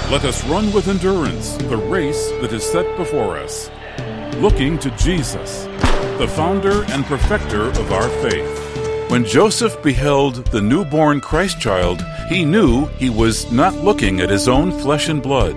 Let us run with endurance the race that is set before us, looking to Jesus, the founder and perfecter of our faith. When Joseph beheld the newborn Christ child, he knew he was not looking at his own flesh and blood.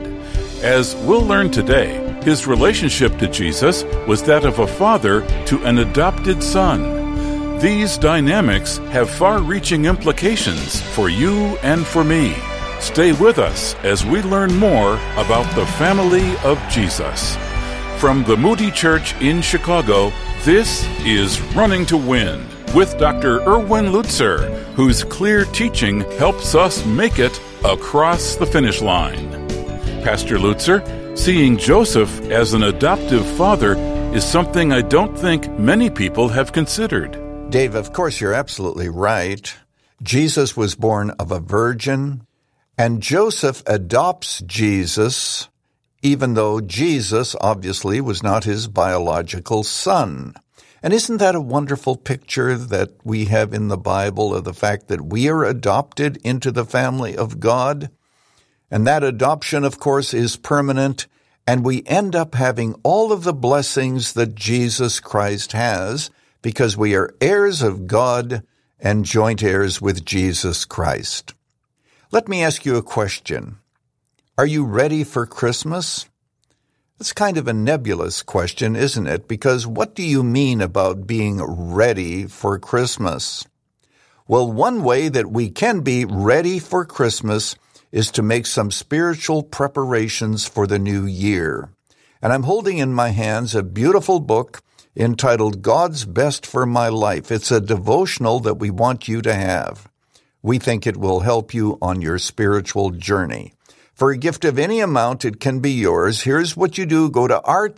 As we'll learn today, his relationship to Jesus was that of a father to an adopted son. These dynamics have far-reaching implications for you and for me. Stay with us as we learn more about the family of Jesus. From the Moody Church in Chicago, this is Running to Win with Dr. Erwin Lutzer, whose clear teaching helps us make it across the finish line. Pastor Lutzer, seeing Joseph as an adoptive father is something I don't think many people have considered. Dave, of course, you're absolutely right. Jesus was born of a virgin, and Joseph adopts Jesus, even though Jesus obviously was not his biological son. And isn't that a wonderful picture that we have in the Bible of the fact that we are adopted into the family of God? And that adoption, of course, is permanent, and we end up having all of the blessings that Jesus Christ has because we are heirs of God and joint heirs with Jesus Christ. Let me ask you a question. Are you ready for Christmas? It's kind of a nebulous question, isn't it? Because what do you mean about being ready for Christmas? Well, one way that we can be ready for Christmas is to make some spiritual preparations for the new year. And I'm holding in my hands a beautiful book entitled God's Best for My Life. It's a devotional that we want you to have. We think it will help you on your spiritual journey. For a gift of any amount, it can be yours. Here's what you do. Go to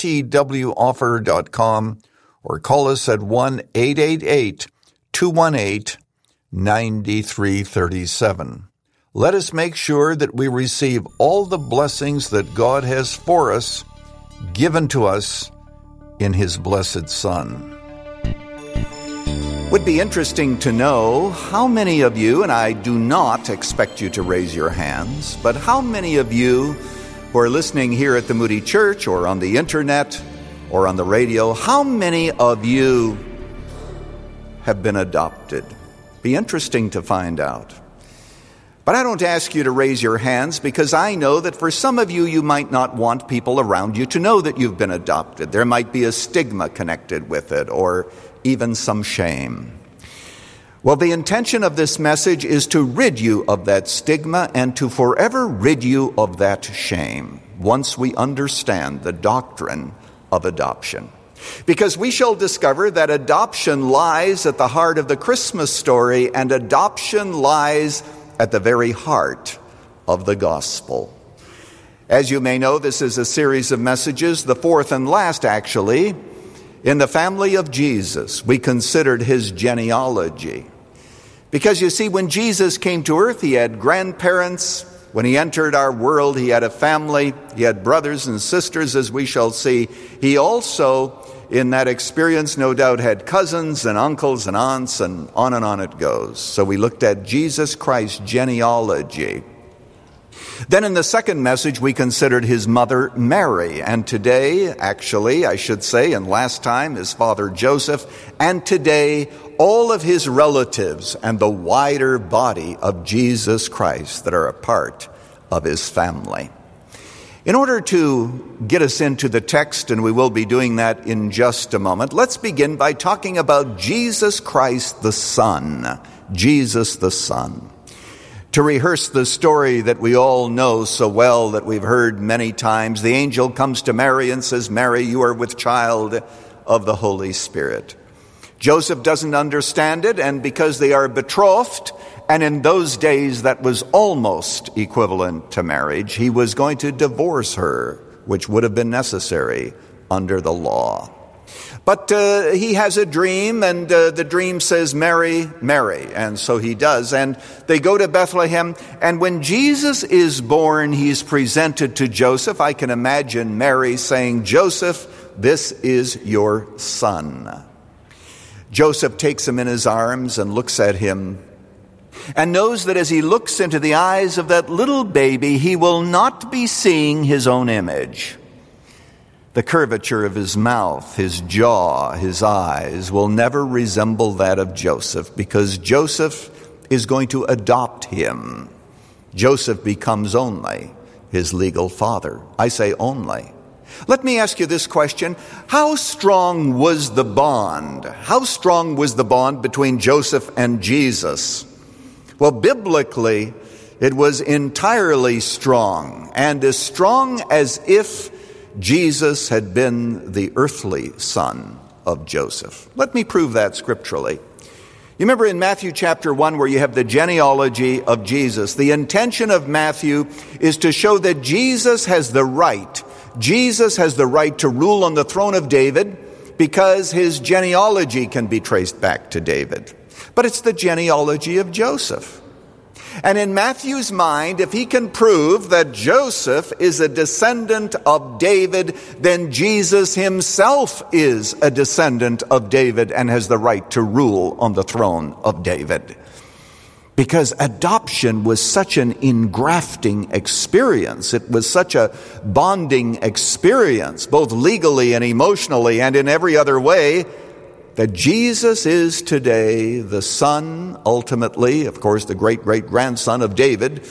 rtwoffer.com or call us at 1-888-218-9337. Let us make sure that we receive all the blessings that God has for us, given to us in His blessed Son. Would be interesting to know how many of you, and I do not expect you to raise your hands, but how many of you who are listening here at the Moody Church or on the internet or on the radio, how many of you have been adopted? Be interesting to find out. But I don't ask you to raise your hands because I know that for some of you, you might not want people around you to know that you've been adopted. There might be a stigma connected with it or even some shame. Well, the intention of this message is to rid you of that stigma and to forever rid you of that shame once we understand the doctrine of adoption. Because we shall discover that adoption lies at the heart of the Christmas story, and adoption lies at the very heart of the gospel. As you may know, this is a series of messages, the fourth and last actually, in the family of Jesus. We considered his genealogy. Because you see, when Jesus came to earth, he had grandparents. When he entered our world, he had a family. He had brothers and sisters, as we shall see. He also, in that experience, no doubt had cousins and uncles and aunts, and on it goes. So we looked at Jesus Christ's genealogy. Then in the second message, we considered his mother, Mary. And today, actually, I should say, and last time, his father, Joseph. And today, all of his relatives and the wider body of Jesus Christ that are a part of his family. In order to get us into the text, and we will be doing that in just a moment, let's begin by talking about Jesus Christ the Son. Jesus the Son. To rehearse the story that we all know so well, that we've heard many times, the angel comes to Mary and says, Mary, you are with child of the Holy Spirit. Joseph doesn't understand it, and because they are betrothed, and in those days that was almost equivalent to marriage, he was going to divorce her, which would have been necessary under the law. But he has a dream, and the dream says, Mary, Mary. And so he does. And they go to Bethlehem. And when Jesus is born, he's presented to Joseph. I can imagine Mary saying, Joseph, this is your son. Joseph takes him in his arms and looks at him and knows that as he looks into the eyes of that little baby, he will not be seeing his own image. The curvature of his mouth, his jaw, his eyes will never resemble that of Joseph, because Joseph is going to adopt him. Joseph becomes only his legal father. I say only. Let me ask you this question. How strong was the bond? How strong was the bond between Joseph and Jesus? Well, biblically, it was entirely strong, and as strong as if Jesus had been the earthly son of Joseph. Let me prove that scripturally. You remember in Matthew chapter 1 where you have the genealogy of Jesus. The intention of Matthew is to show that Jesus has the right to rule on the throne of David because his genealogy can be traced back to David. But it's the genealogy of Joseph. And in Matthew's mind, if he can prove that Joseph is a descendant of David, then Jesus himself is a descendant of David and has the right to rule on the throne of David. Because adoption was such an engrafting experience. It was such a bonding experience, both legally and emotionally and in every other way, that Jesus is today the son, ultimately, of course, the great-great-grandson of David,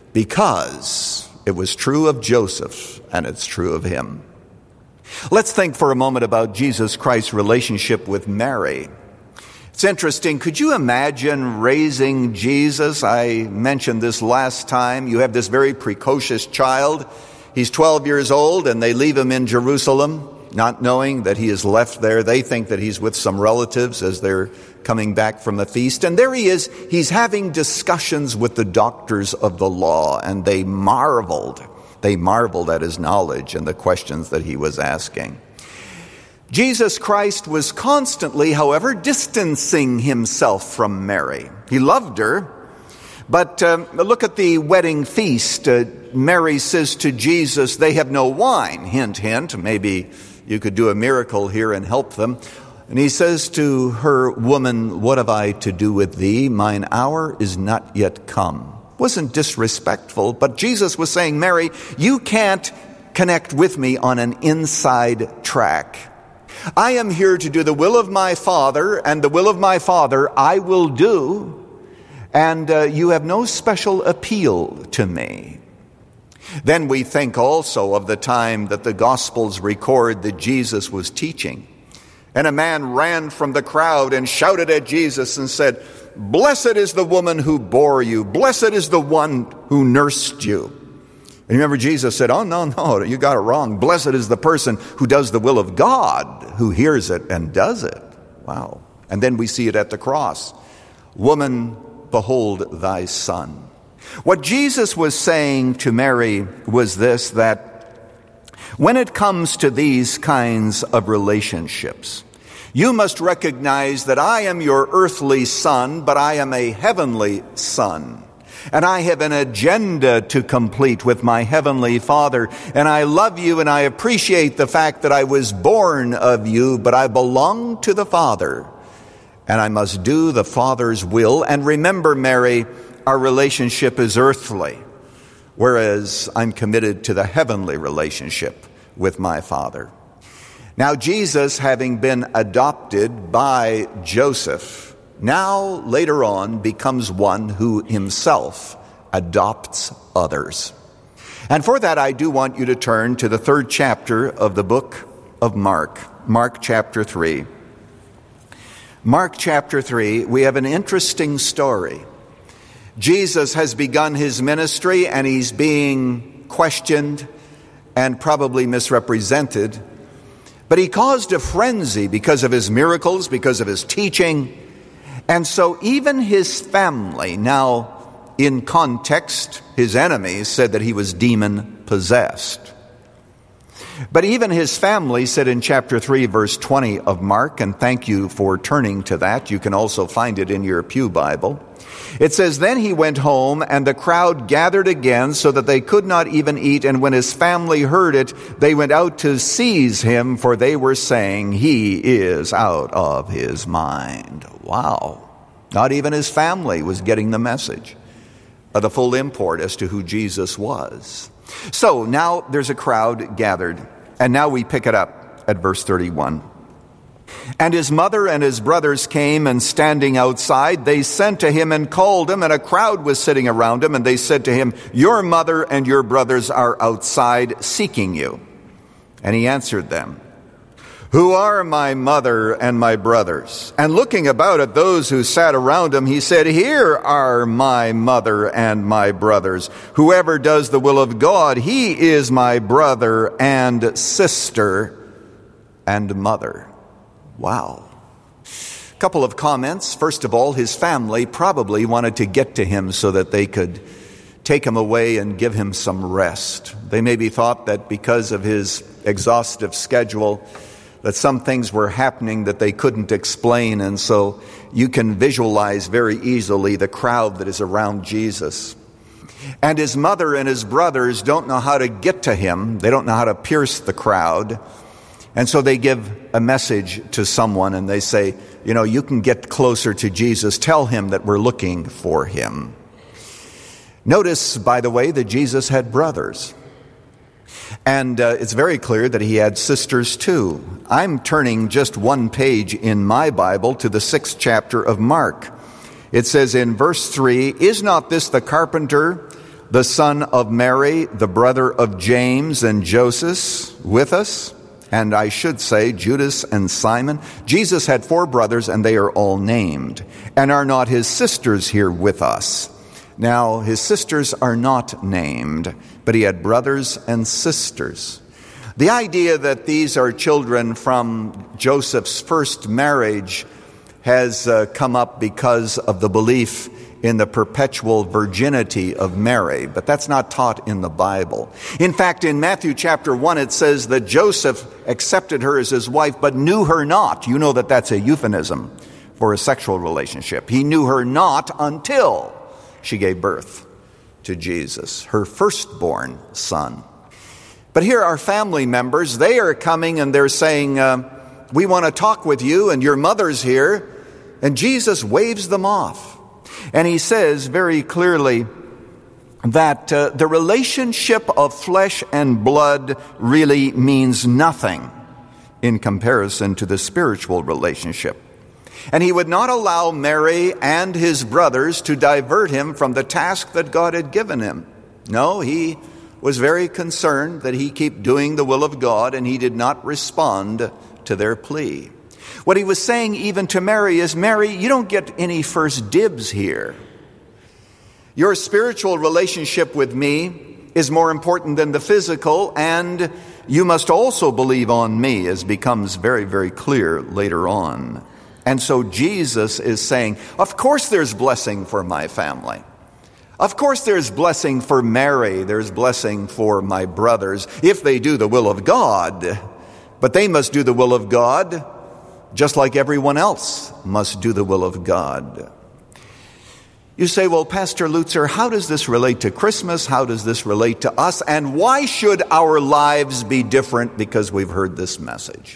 because it was true of Joseph and it's true of him. Let's think for a moment about Jesus Christ's relationship with Mary. It's interesting. Could you imagine raising Jesus? I mentioned this last time. You have this very precocious child. He's 12 years old, and they leave him in Jerusalem, not knowing that he is left there. They think that he's with some relatives as they're coming back from the feast. And there he is. He's having discussions with the doctors of the law, and they marveled. They marveled at his knowledge and the questions that he was asking. Jesus Christ was constantly, however, distancing himself from Mary. He loved her, but look at the wedding feast. Mary says to Jesus, "They have no wine." Hint, hint. Maybe you could do a miracle here and help them. And he says to her, "Woman, what have I to do with thee? Mine hour is not yet come." Wasn't disrespectful, but Jesus was saying, "Mary, you can't connect with me on an inside track. I am here to do the will of my Father, and the will of my Father I will do, and you have no special appeal to me." Then we think also of the time that the Gospels record that Jesus was teaching. And a man ran from the crowd and shouted at Jesus and said, "Blessed is the woman who bore you. Blessed is the one who nursed you." And remember, Jesus said, "Oh, no, you got it wrong. Blessed is the person who does the will of God, who hears it and does it." Wow. And then we see it at the cross. "Woman, behold thy son." What Jesus was saying to Mary was this, that when it comes to these kinds of relationships, you must recognize that I am your earthly son, but I am a heavenly son. And I have an agenda to complete with my heavenly Father. And I love you and I appreciate the fact that I was born of you, but I belong to the Father. And I must do the Father's will. And remember, Mary, our relationship is earthly, whereas I'm committed to the heavenly relationship with my Father. Now, Jesus, having been adopted by Joseph, now later on becomes one who himself adopts others. And for that, I do want you to turn to the 3rd chapter of the book of Mark, Mark chapter 3. Mark chapter 3, we have an interesting story. Jesus has begun his ministry and he's being questioned and probably misrepresented. But he caused a frenzy because of his miracles, because of his teaching. And so even his family, now in context, his enemies said that he was demon-possessed. But even his family said in chapter 3, verse 20 of Mark, and thank you for turning to that. You can also find it in your Pew Bible. It says, "Then he went home, and the crowd gathered again so that they could not even eat. And when his family heard it, they went out to seize him, for they were saying, 'He is out of his mind.'" Wow. Not even his family was getting the message of the full import as to who Jesus was. So now there's a crowd gathered, and now we pick it up at verse 31. And his mother and his brothers came, and standing outside, they sent to him and called him, and a crowd was sitting around him, and they said to him, "Your mother and your brothers are outside seeking you." And he answered them, "Who are my mother and my brothers?" And looking about at those who sat around him, he said, "Here are my mother and my brothers. Whoever does the will of God, he is my brother and sister and mother." Wow. A couple of comments. First of all, his family probably wanted to get to him so that they could take him away and give him some rest. They maybe thought that because of his exhaustive schedule, that some things were happening that they couldn't explain, and so you can visualize very easily the crowd that is around Jesus. And his mother and his brothers don't know how to get to him. They don't know how to pierce the crowd. And so they give a message to someone, and they say, you can get closer to Jesus. Tell him that we're looking for him. Notice, by the way, that Jesus had brothers. And it's very clear that he had sisters too. I'm turning just one page in my Bible to the 6th chapter of Mark. It says in verse 3, "Is not this the carpenter, the son of Mary, the brother of James and Joseph, with us? And I should say Judas and Simon." Jesus had 4 brothers, and they are all named. "And are not his sisters here with us?" Now, his sisters are not named, but he had brothers and sisters. The idea that these are children from Joseph's first marriage has come up because of the belief in the perpetual virginity of Mary, but that's not taught in the Bible. In fact, in Matthew chapter 1, it says that Joseph accepted her as his wife, but knew her not. You know that that's a euphemism for a sexual relationship. He knew her not until she gave birth to Jesus, her firstborn son. But here are family members. They are coming and they're saying, "We want to talk with you, and your mother's here." And Jesus waves them off. And he says very clearly that the relationship of flesh and blood really means nothing in comparison to the spiritual relationship. And he would not allow Mary and his brothers to divert him from the task that God had given him. No, he was very concerned that he keep doing the will of God, and he did not respond to their plea. What he was saying even to Mary is, "Mary, you don't get any first dibs here. Your spiritual relationship with me is more important than the physical, and you must also believe on me," as becomes very, very clear later on. And so Jesus is saying, of course there's blessing for my family. Of course there's blessing for Mary. There's blessing for my brothers if they do the will of God. But they must do the will of God just like everyone else must do the will of God. You say, "Well, Pastor Lutzer, how does this relate to Christmas? How does this relate to us? And why should our lives be different because we've heard this message?"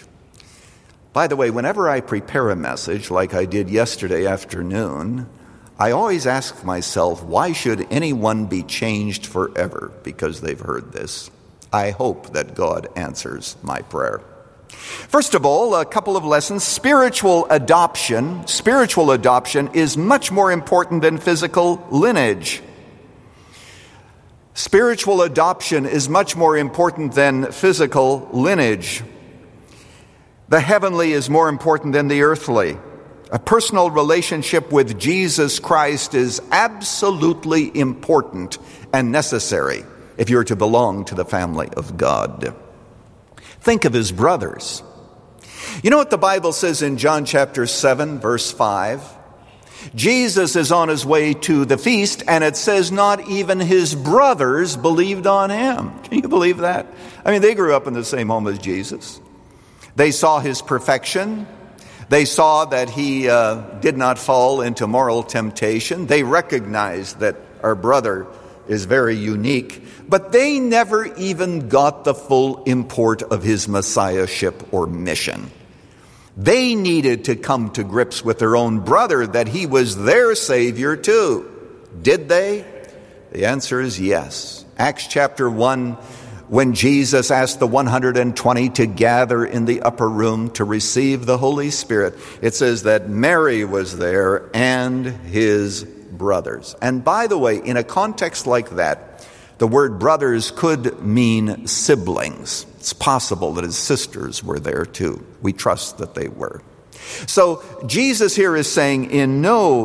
By the way, whenever I prepare a message like I did yesterday afternoon, I always ask myself, why should anyone be changed forever because they've heard this? I hope that God answers my prayer. First of all, a couple of lessons. Spiritual adoption is much more important than physical lineage. Spiritual adoption is much more important than physical lineage. The heavenly is more important than the earthly. A personal relationship with Jesus Christ is absolutely important and necessary if you're to belong to the family of God. Think of his brothers. You know what the Bible says in John chapter 7, verse 5? Jesus is on his way to the feast, and it says not even his brothers believed on him. Can you believe that? I mean, they grew up in the same home as Jesus. They saw his perfection. They saw that he did not fall into moral temptation. They recognized that our brother is very unique. But they never even got the full import of his messiahship or mission. They needed to come to grips with their own brother that he was their Savior too. Did they? The answer is yes. Acts chapter 1, when Jesus asked the 120 to gather in the upper room to receive the Holy Spirit, it says that Mary was there and his brothers. And by the way, in a context like that, the word brothers could mean siblings. It's possible that his sisters were there too. We trust that they were. So Jesus here is saying in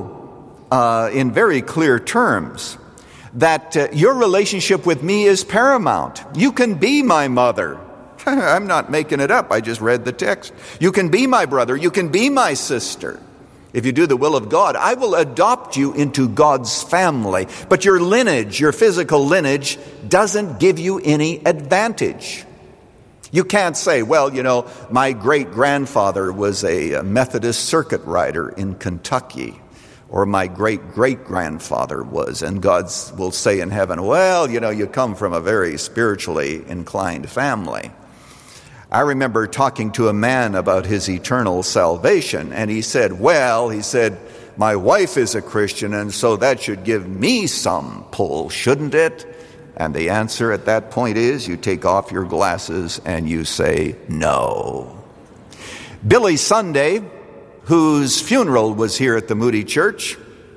very clear terms that your relationship with me is paramount. You can be my mother. I'm not making it up. I just read the text. You can be my brother. You can be my sister. If you do the will of God, I will adopt you into God's family. But your lineage, your physical lineage, doesn't give you any advantage. You can't say, well, my great-grandfather was a Methodist circuit rider in Kentucky, or my great-great-grandfather was, and God will say in heaven, well, you come from a very spiritually inclined family. I remember talking to a man about his eternal salvation, and he said, my wife is a Christian, and so that should give me some pull, shouldn't it? And the answer at that point is, you take off your glasses and you say, no. Billy Sunday, whose funeral was here at the Moody Church,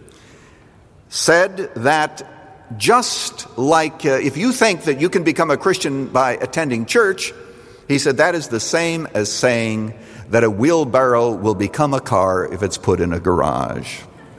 said that just like if you think that you can become a Christian by attending church, he said that is the same as saying that a wheelbarrow will become a car if it's put in a garage.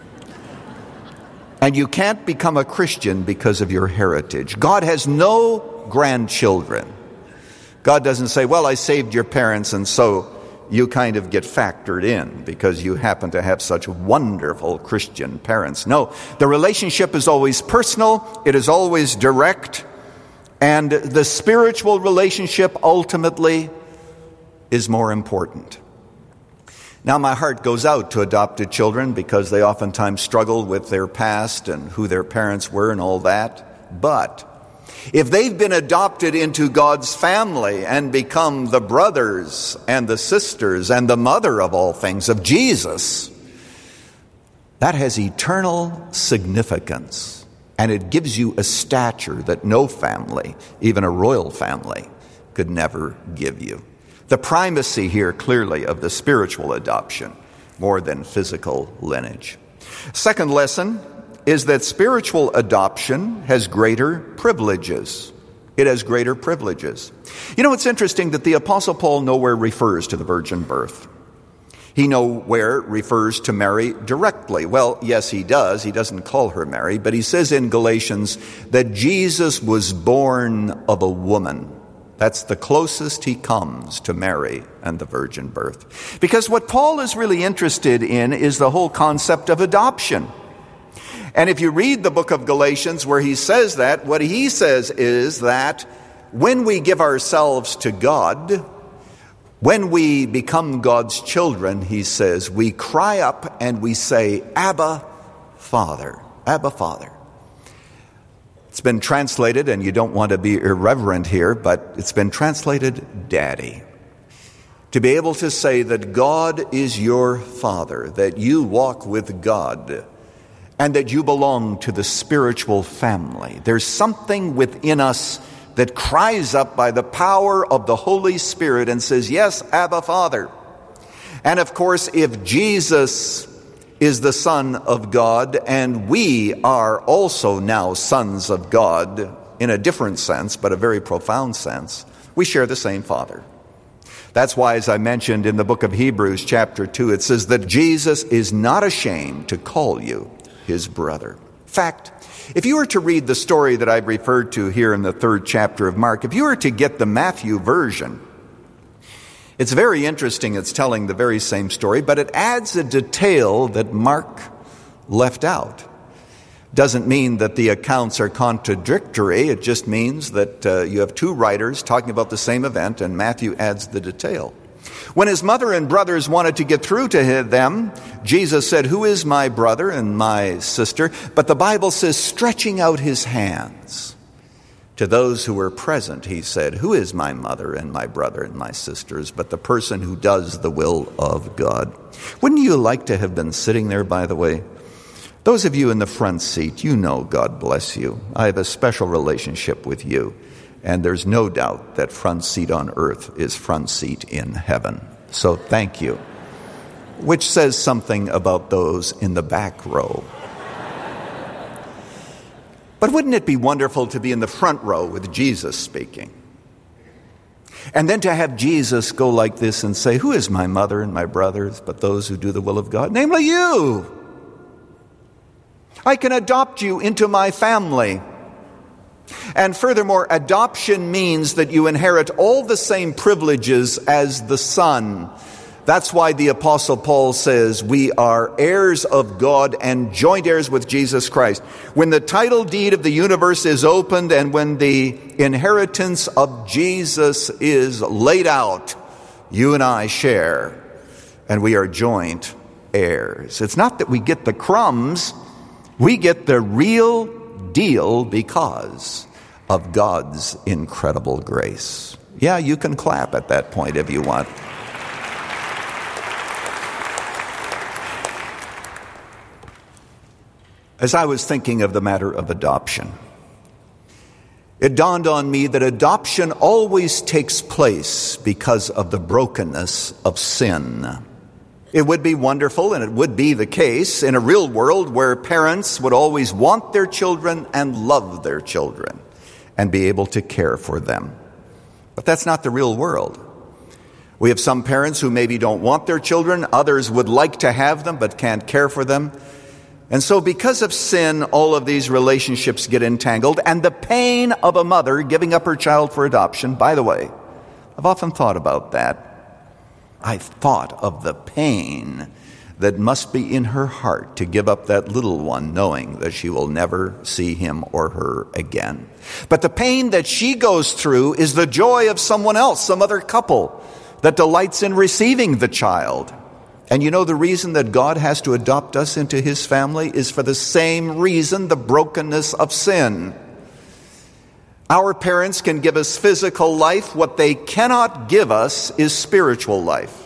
And you can't become a Christian because of your heritage. God has no grandchildren. God doesn't say, well, I saved your parents and so you kind of get factored in because you happen to have such wonderful Christian parents. No, the relationship is always personal. It is always direct. And the spiritual relationship ultimately is more important. Now, my heart goes out to adopted children because they oftentimes struggle with their past and who their parents were and all that. But if they've been adopted into God's family and become the brothers and the sisters and the mother of all things, of Jesus, that has eternal significance. And it gives you a stature that no family, even a royal family, could never give you. The primacy here, clearly, of the spiritual adoption more than physical lineage. Second lesson is that spiritual adoption has greater privileges. It has greater privileges. It's interesting that the Apostle Paul nowhere refers to the virgin birth. He nowhere refers to Mary directly. Well, yes, he does. He doesn't call her Mary, but he says in Galatians that Jesus was born of a woman. That's the closest he comes to Mary and the virgin birth. Because what Paul is really interested in is the whole concept of adoption. And if you read the book of Galatians where he says that, what he says is that when we give ourselves to God, when we become God's children, he says, we cry up and we say, Abba, Father. Abba, Father. It's been translated, and you don't want to be irreverent here, but it's been translated Daddy. To be able to say that God is your Father, that you walk with God, and that you belong to the spiritual family. There's something within us that cries up by the power of the Holy Spirit and says, yes, Abba, Father. And of course, if Jesus is the Son of God, and we are also now sons of God in a different sense, but a very profound sense, we share the same Father. That's why, as I mentioned in the book of Hebrews chapter 2, it says that Jesus is not ashamed to call you his brother. In fact, if you were to read the story that I've referred to here in the 3rd chapter of Mark, if you were to get the Matthew version, it's very interesting. It's telling the very same story, but it adds a detail that Mark left out. Doesn't mean that the accounts are contradictory. It just means that you have two writers talking about the same event, and Matthew adds the detail. When his mother and brothers wanted to get through to them, Jesus said, who is my brother and my sister? But the Bible says, stretching out his hands. To those who were present, he said, "Who is my mother and my brother and my sisters but the person who does the will of God?" Wouldn't you like to have been sitting there, by the way? Those of you in the front seat, you know God bless you. I have a special relationship with you, and there's no doubt that front seat on earth is front seat in heaven. So thank you. Which says something about those in the back row. But wouldn't it be wonderful to be in the front row with Jesus speaking? And then to have Jesus go like this and say, "Who is my mother and my brothers but those who do the will of God?" Namely you. I can adopt you into my family. And furthermore, adoption means that you inherit all the same privileges as the Son. That's why the Apostle Paul says we are heirs of God and joint heirs with Jesus Christ. When the title deed of the universe is opened and when the inheritance of Jesus is laid out, you and I share, and we are joint heirs. It's not that we get the crumbs, we get the real deal because of God's incredible grace. Yeah, you can clap at that point if you want. As I was thinking of the matter of adoption, it dawned on me that adoption always takes place because of the brokenness of sin. It would be wonderful, and it would be the case in a real world where parents would always want their children and love their children and be able to care for them. But that's not the real world. We have some parents who maybe don't want their children. Others would like to have them but can't care for them. And so because of sin, all of these relationships get entangled. And the pain of a mother giving up her child for adoption, by the way, I've often thought about that. I thought of the pain that must be in her heart to give up that little one, knowing that she will never see him or her again. But the pain that she goes through is the joy of someone else, some other couple that delights in receiving the child. And you know the reason that God has to adopt us into his family is for the same reason, the brokenness of sin. Our parents can give us physical life. What they cannot give us is spiritual life.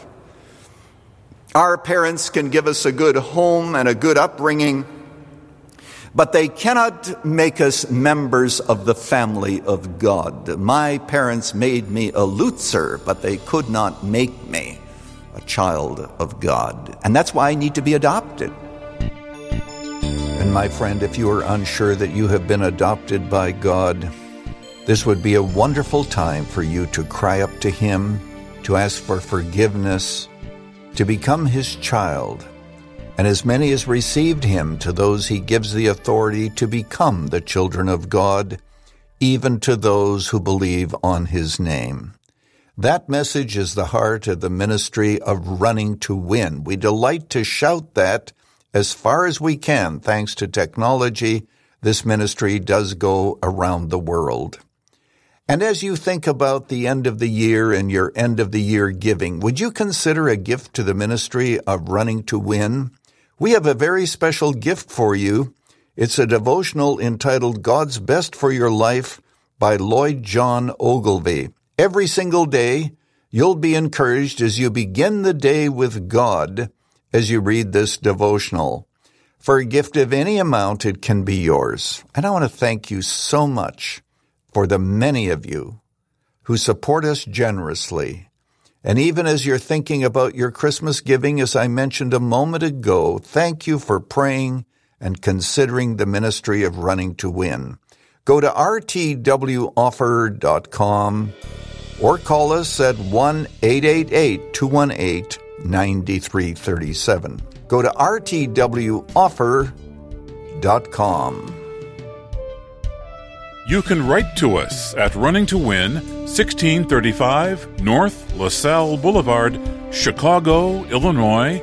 Our parents can give us a good home and a good upbringing, but they cannot make us members of the family of God. My parents made me a Lutzer, but they could not make me a child of God. And that's why I need to be adopted. And my friend, if you are unsure that you have been adopted by God, this would be a wonderful time for you to cry up to him, to ask for forgiveness, to become his child. And as many as received him, to those he gives the authority to become the children of God, even to those who believe on his name. That message is the heart of the ministry of Running to Win. We delight to shout that as far as we can. Thanks to technology, this ministry does go around the world. And as you think about the end of the year and your end of the year giving, would you consider a gift to the ministry of Running to Win? We have a very special gift for you. It's a devotional entitled God's Best for Your Life by Lloyd John Ogilvie. Every single day, you'll be encouraged as you begin the day with God as you read this devotional. For a gift of any amount, it can be yours. And I want to thank you so much for the many of you who support us generously. And even as you're thinking about your Christmas giving, as I mentioned a moment ago, thank you for praying and considering the ministry of Running to Win. Go to rtwoffer.com or call us at 1-888-218-9337. Go to rtwoffer.com. You can write to us at Running to Win, 1635 North LaSalle Boulevard, Chicago, Illinois,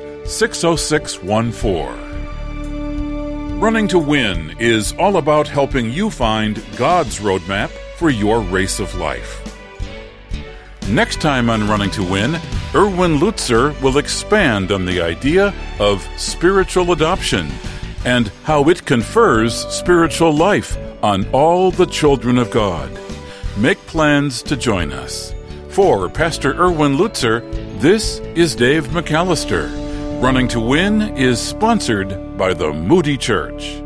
60614. Running to Win is all about helping you find God's roadmap for your race of life. Next time on Running to Win, Erwin Lutzer will expand on the idea of spiritual adoption and how it confers spiritual life on all the children of God. Make plans to join us. For Pastor Erwin Lutzer, this is Dave McAllister. Running to Win is sponsored by the Moody Church.